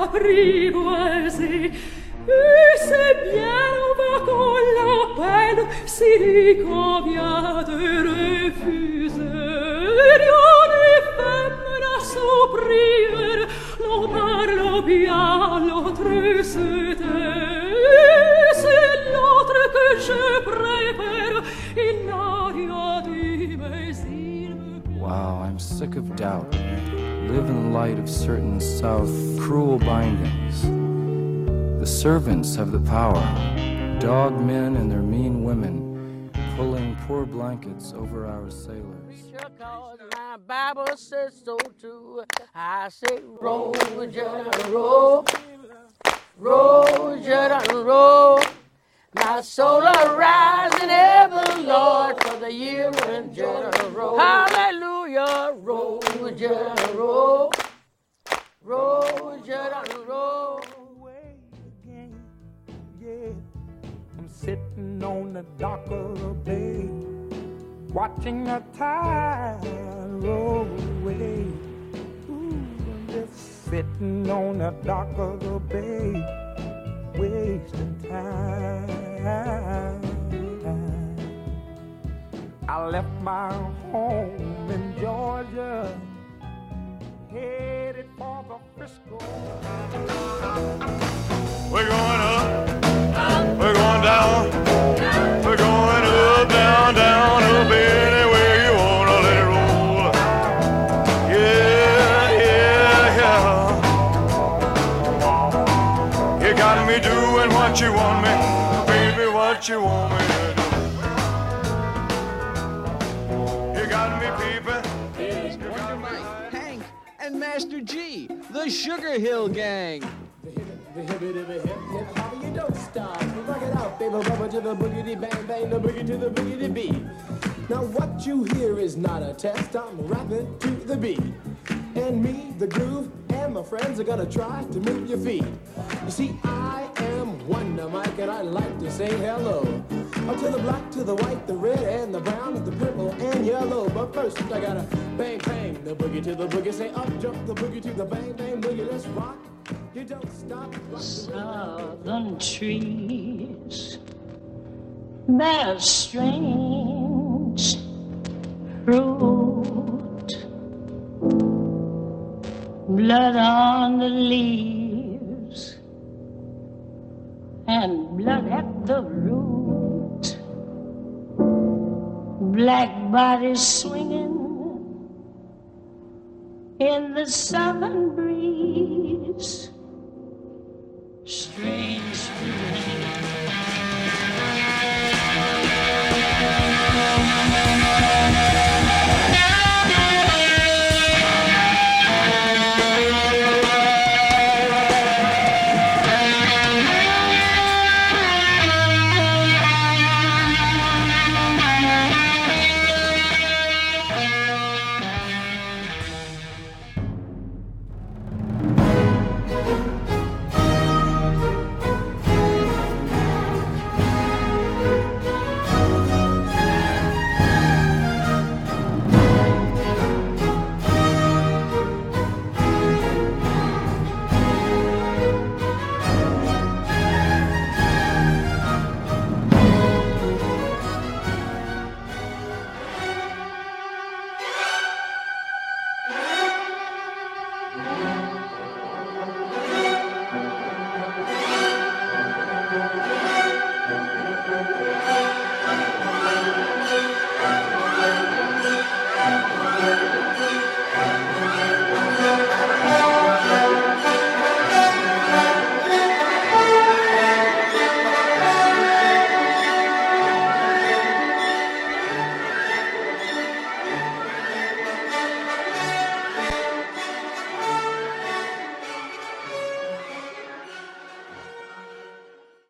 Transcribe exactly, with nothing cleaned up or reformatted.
apprivoiser. Et c'est bien, on va qu'on l'appelle, s'il convient de refuser. Rien n'est femme à s'opprimer, l'on parle bien, l'autre se tait. C'est l'autre que je préfère, il n'a rien dit, mais il me... Wow, I'm sick of doubt. Live in the light of certain South cruel bindings. The servants have the power, dog men and their mean women, pulling poor blankets over our sailors. Cause my Bible says so too. I say, roll, Jordan, roll, roll, Jordan, roll. My soul arise in heaven, Lord, for the year when Jordan roll. Hallelujah, roll, Jordan, roll, roll, Jordan, roll. I'm sitting on the dock of the bay, watching the tide roll away. Ooh, I'm just sitting on the dock of the bay, wasting time. I left my home in Georgia, headed for the Frisco. We're going up, we're going down, we're going up, down, down, up, anywhere you wanna let it roll. Yeah, yeah, yeah. You got me doing what you want me, baby, what you want me to do. You got me peeping. Here's Wonder Mike, Hank, and Master G, the Sugar Hill Gang. The hippie to the hip hip hop, you don't stop. You rock it out, baby, rubber to the boogity bang bang, the boogie to the boogity beat. Now what you hear is not a test. I'm rapping to the beat, and me, the groove, and my friends are gonna try to move your feet. You see, I am Wonder Mike, and I like to say hello. Up to the black, to the white, the red, and the brown, the purple, and yellow. But first, I gotta bang bang the boogie to the boogie. Say up jump the boogie to the bang bang boogie. Let's rock. You don't stop. Southern trees bear strange fruit, blood on the leaves and blood at the root, black bodies swinging in the southern breeze. Strange